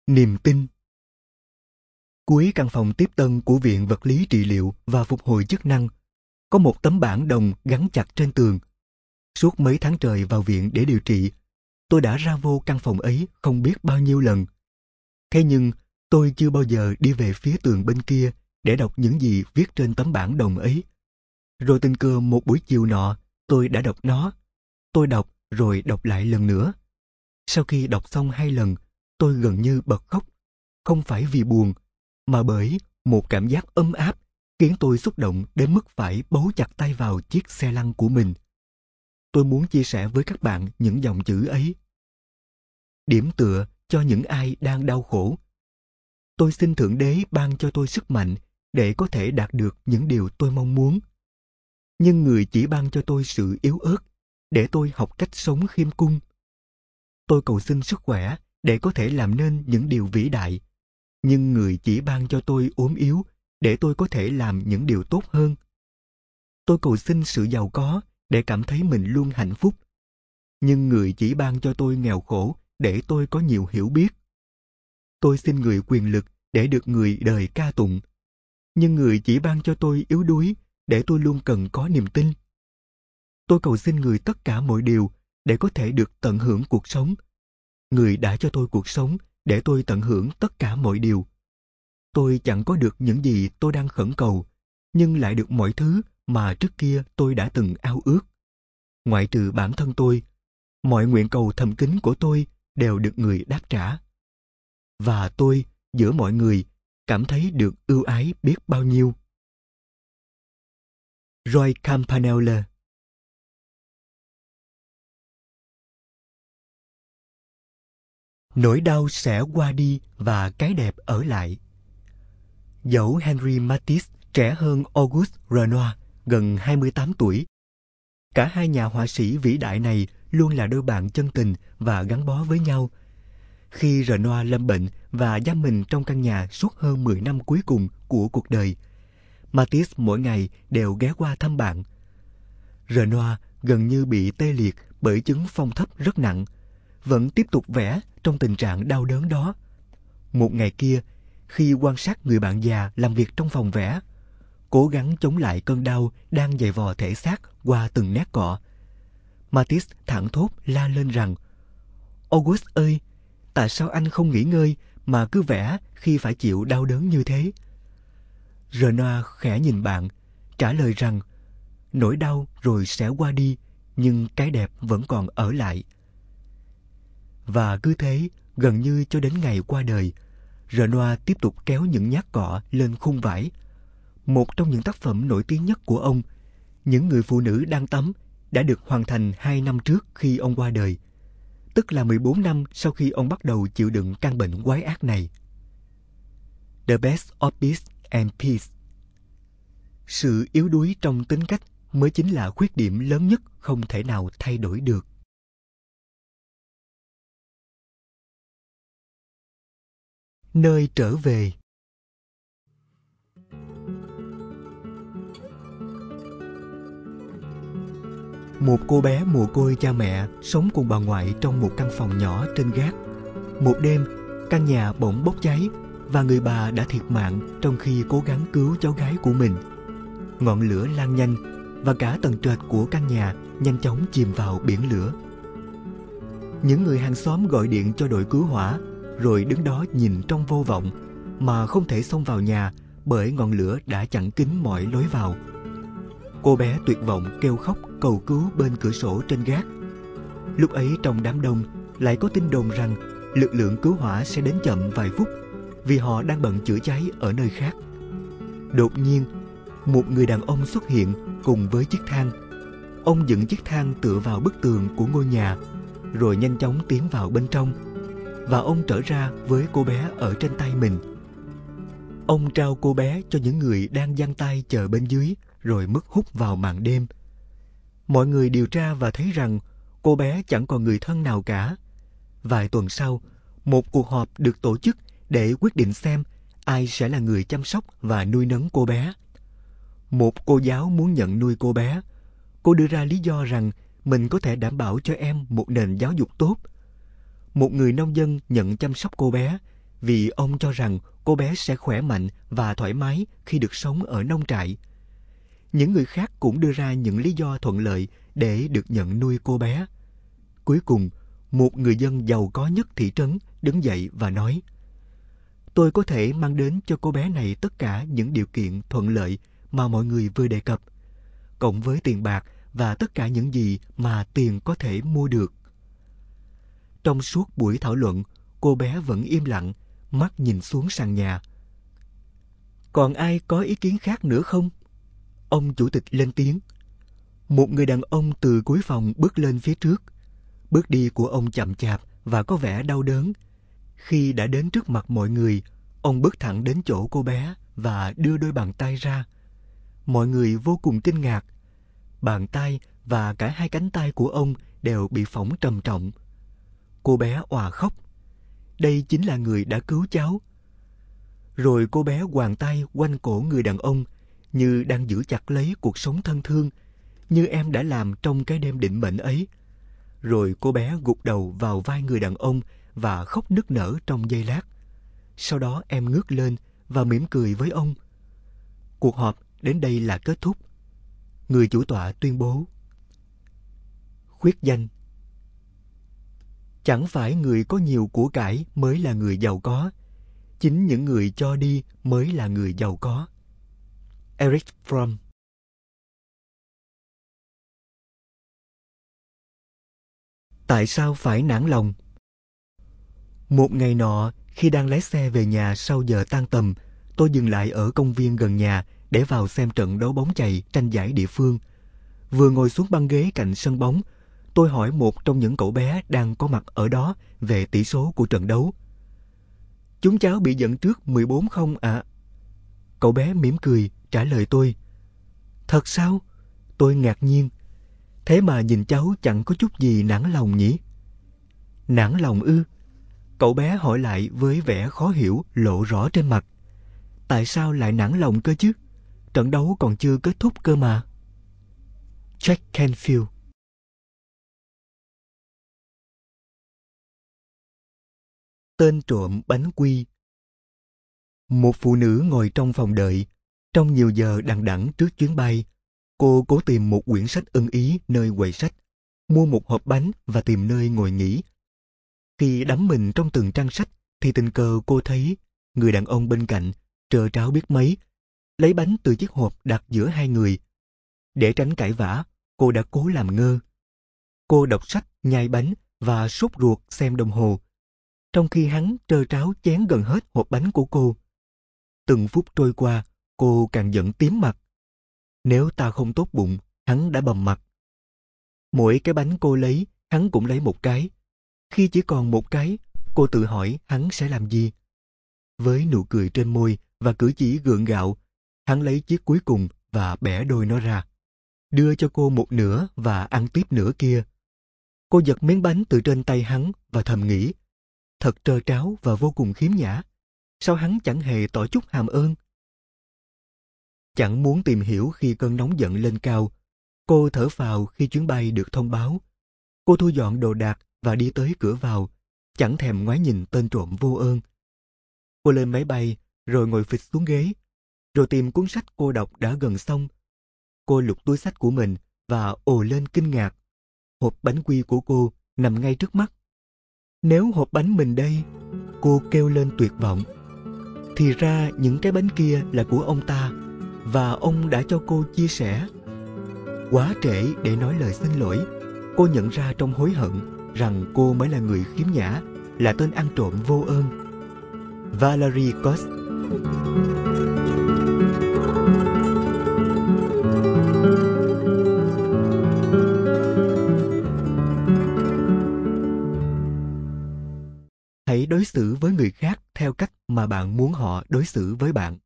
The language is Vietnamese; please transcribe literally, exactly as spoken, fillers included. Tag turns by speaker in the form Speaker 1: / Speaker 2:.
Speaker 1: Niềm tin. Cuối căn phòng tiếp tân của Viện Vật lý Trị liệu và Phục hồi chức năng, có một tấm bảng đồng gắn chặt trên tường. Suốt mấy tháng trời vào viện để điều trị, tôi đã ra vô căn phòng ấy không biết bao nhiêu lần. Thế nhưng, tôi chưa bao giờ đi về phía tường bên kia để đọc những gì viết trên tấm bảng đồng ấy. Rồi tình cờ một buổi chiều nọ, tôi đã đọc nó. Tôi đọc rồi đọc lại lần nữa. Sau khi đọc xong hai lần, tôi gần như bật khóc. Không phải vì buồn, mà bởi một cảm giác ấm áp khiến tôi xúc động đến mức phải bấu chặt tay vào chiếc xe lăn của mình. Tôi muốn chia sẻ với các bạn những dòng chữ ấy. Điểm tựa cho những ai đang đau khổ. Tôi xin Thượng Đế ban cho tôi sức mạnh để có thể đạt được những điều tôi mong muốn. Nhưng Người chỉ ban cho tôi sự yếu ớt để tôi học cách sống khiêm cung. Tôi cầu xin sức khỏe để có thể làm nên những điều vĩ đại. Nhưng Người chỉ ban cho tôi ốm yếu để tôi có thể làm những điều tốt hơn. Tôi cầu xin sự giàu có để cảm thấy mình luôn hạnh phúc. Nhưng Người chỉ ban cho tôi nghèo khổ để tôi có nhiều hiểu biết. Tôi xin Người quyền lực để được người đời ca tụng. Nhưng Người chỉ ban cho tôi yếu đuối để tôi luôn cần có niềm tin. Tôi cầu xin Người tất cả mọi điều để có thể được tận hưởng cuộc sống. Người đã cho tôi cuộc sống để tôi tận hưởng tất cả mọi điều. Tôi chẳng có được những gì tôi đang khẩn cầu, nhưng lại được mọi thứ mà trước kia tôi đã từng ao ước. Ngoại trừ bản thân tôi, mọi nguyện cầu thầm kín của tôi đều được Người đáp trả. Và tôi, giữa mọi người, cảm thấy được ưu ái biết bao nhiêu. Roy Campanella. Nỗi đau sẽ qua đi và cái đẹp ở lại. Dẫu Henri Matisse trẻ hơn Auguste Renoir gần hai mươi tám tuổi, cả hai nhà họa sĩ vĩ đại này luôn là đôi bạn chân tình và gắn bó với nhau. Khi Renoir lâm bệnh và giam mình trong căn nhà suốt hơn mười năm cuối cùng của cuộc đời, Matisse mỗi ngày đều ghé qua thăm bạn. Renoir gần như bị tê liệt bởi chứng phong thấp rất nặng, vẫn tiếp tục vẽ trong tình trạng đau đớn đó. Một ngày kia, khi quan sát người bạn già làm việc trong phòng vẽ, cố gắng chống lại cơn đau đang giày vò thể xác qua từng nét cọ, Matisse thảng thốt la lên rằng: "Auguste ơi, tại sao anh không nghỉ ngơi mà cứ vẽ khi phải chịu đau đớn như thế?" Renoir khẽ nhìn bạn, trả lời rằng: "Nỗi đau rồi sẽ qua đi, nhưng cái đẹp vẫn còn ở lại." Và cứ thế, gần như cho đến ngày qua đời, Renoir tiếp tục kéo những nhát cọ lên khung vải. Một trong những tác phẩm nổi tiếng nhất của ông, Những người phụ nữ đang tắm, đã được hoàn thành hai năm trước khi ông qua đời, tức là mười bốn năm sau khi ông bắt đầu chịu đựng căn bệnh quái ác này. The best of peace and peace. Sự yếu đuối trong tính cách mới chính là khuyết điểm lớn nhất không thể nào thay đổi được. Nơi trở về. Một cô bé mồ côi cha mẹ sống cùng bà ngoại trong một căn phòng nhỏ trên gác. Một đêm, căn nhà bỗng bốc cháy và người bà đã thiệt mạng trong khi cố gắng cứu cháu gái của mình. Ngọn lửa lan nhanh và cả tầng trệt của căn nhà nhanh chóng chìm vào biển lửa. Những người hàng xóm gọi điện cho đội cứu hỏa, rồi đứng đó nhìn trong vô vọng mà không thể xông vào nhà bởi ngọn lửa đã chặn kín mọi lối vào. Cô bé tuyệt vọng kêu khóc cầu cứu bên cửa sổ trên gác. Lúc ấy trong đám đông lại có tin đồn rằng lực lượng cứu hỏa sẽ đến chậm vài phút vì họ đang bận chữa cháy ở nơi khác. Đột nhiên, một người đàn ông xuất hiện cùng với chiếc thang. Ông dựng chiếc thang tựa vào bức tường của ngôi nhà, rồi nhanh chóng tiến vào bên trong, và ông trở ra với cô bé ở trên tay mình. Ông trao cô bé cho những người đang giang tay chờ bên dưới, rồi mất hút vào màn đêm. Mọi người điều tra và thấy rằng cô bé chẳng còn người thân nào cả. Vài tuần sau, một cuộc họp được tổ chức để quyết định xem ai sẽ là người chăm sóc và nuôi nấng cô bé. Một cô giáo muốn nhận nuôi cô bé. Cô đưa ra lý do rằng mình có thể đảm bảo cho em một nền giáo dục tốt. Một người nông dân nhận chăm sóc cô bé vì ông cho rằng cô bé sẽ khỏe mạnh và thoải mái khi được sống ở nông trại. Những người khác cũng đưa ra những lý do thuận lợi để được nhận nuôi cô bé. Cuối cùng, một người dân giàu có nhất thị trấn đứng dậy và nói: "Tôi có thể mang đến cho cô bé này tất cả những điều kiện thuận lợi mà mọi người vừa đề cập, cộng với tiền bạc và tất cả những gì mà tiền có thể mua được." Trong suốt buổi thảo luận, cô bé vẫn im lặng, mắt nhìn xuống sàn nhà. "Còn ai có ý kiến khác nữa không?" Ông chủ tịch lên tiếng. Một người đàn ông từ cuối phòng bước lên phía trước. Bước đi của ông chậm chạp và có vẻ đau đớn. Khi đã đến trước mặt mọi người, ông bước thẳng đến chỗ cô bé và đưa đôi bàn tay ra. Mọi người vô cùng kinh ngạc. Bàn tay và cả hai cánh tay của ông đều bị phỏng trầm trọng. Cô bé òa khóc. Đây chính là người đã cứu cháu. Rồi cô bé quàng tay quanh cổ người đàn ông, như đang giữ chặt lấy cuộc sống thân thương, như em đã làm trong cái đêm định mệnh ấy. Rồi cô bé gục đầu vào vai người đàn ông và khóc nức nở trong giây lát. Sau đó em ngước lên và mỉm cười với ông. Cuộc họp đến đây là kết thúc. Người chủ tọa tuyên bố. Khuyết danh. Chẳng phải người có nhiều của cải mới là người giàu có. Chính những người cho đi mới là người giàu có. Eric Fromm. Tại sao phải nản lòng? Một ngày nọ, khi đang lái xe về nhà sau giờ tan tầm, tôi dừng lại ở công viên gần nhà để vào xem trận đấu bóng chày tranh giải địa phương. Vừa ngồi xuống băng ghế cạnh sân bóng, tôi hỏi một trong những cậu bé đang có mặt ở đó về tỷ số của trận đấu. Chúng cháu bị dẫn trước mười bốn không ạ? Cậu bé mỉm cười trả lời tôi. Thật sao? Tôi ngạc nhiên. Thế mà nhìn cháu chẳng có chút gì nản lòng nhỉ? Nản lòng ư? Cậu bé hỏi lại với vẻ khó hiểu lộ rõ trên mặt. Tại sao lại nản lòng cơ chứ? Trận đấu còn chưa kết thúc cơ mà. Jack Canfield. Tên trộm bánh quy. Một phụ nữ ngồi trong phòng đợi. Trong nhiều giờ đằng đẵng trước chuyến bay, cô cố tìm một quyển sách ưng ý nơi quầy sách, mua một hộp bánh và tìm nơi ngồi nghỉ. Khi đắm mình trong từng trang sách, thì tình cờ cô thấy người đàn ông bên cạnh, trơ tráo biết mấy, lấy bánh từ chiếc hộp đặt giữa hai người. Để tránh cãi vã, cô đã cố làm ngơ. Cô đọc sách, nhai bánh và sốt ruột xem đồng hồ, trong khi hắn trơ tráo chén gần hết hộp bánh của cô. Từng phút trôi qua, cô càng giận tím mặt. Nếu ta không tốt bụng, hắn đã bầm mặt. Mỗi cái bánh cô lấy, hắn cũng lấy một cái. Khi chỉ còn một cái, cô tự hỏi hắn sẽ làm gì. Với nụ cười trên môi và cử chỉ gượng gạo, hắn lấy chiếc cuối cùng và bẻ đôi nó ra, đưa cho cô một nửa và ăn tiếp nửa kia. Cô giật miếng bánh từ trên tay hắn và thầm nghĩ, thật trơ tráo và vô cùng khiếm nhã. Sao hắn chẳng hề tỏ chút hàm ơn? Chẳng muốn tìm hiểu khi cơn nóng giận lên cao, cô thở phào khi chuyến bay được thông báo. Cô thu dọn đồ đạc và đi tới cửa vào, chẳng thèm ngoái nhìn tên trộm vô ơn. Cô lên máy bay, rồi ngồi phịch xuống ghế, rồi tìm cuốn sách cô đọc đã gần xong. Cô lục túi sách của mình và ồ lên kinh ngạc. Hộp bánh quy của cô nằm ngay trước mắt. Nếu hộp bánh mình đây, cô kêu lên tuyệt vọng. Thì ra những cái bánh kia là của ông ta, và ông đã cho cô chia sẻ. Quá trễ để nói lời xin lỗi. Cô nhận ra trong hối hận rằng cô mới là người khiếm nhã, là tên ăn trộm vô ơn. Valerie Coste. Hãy đối xử với người khác theo cách mà bạn muốn họ đối xử với bạn.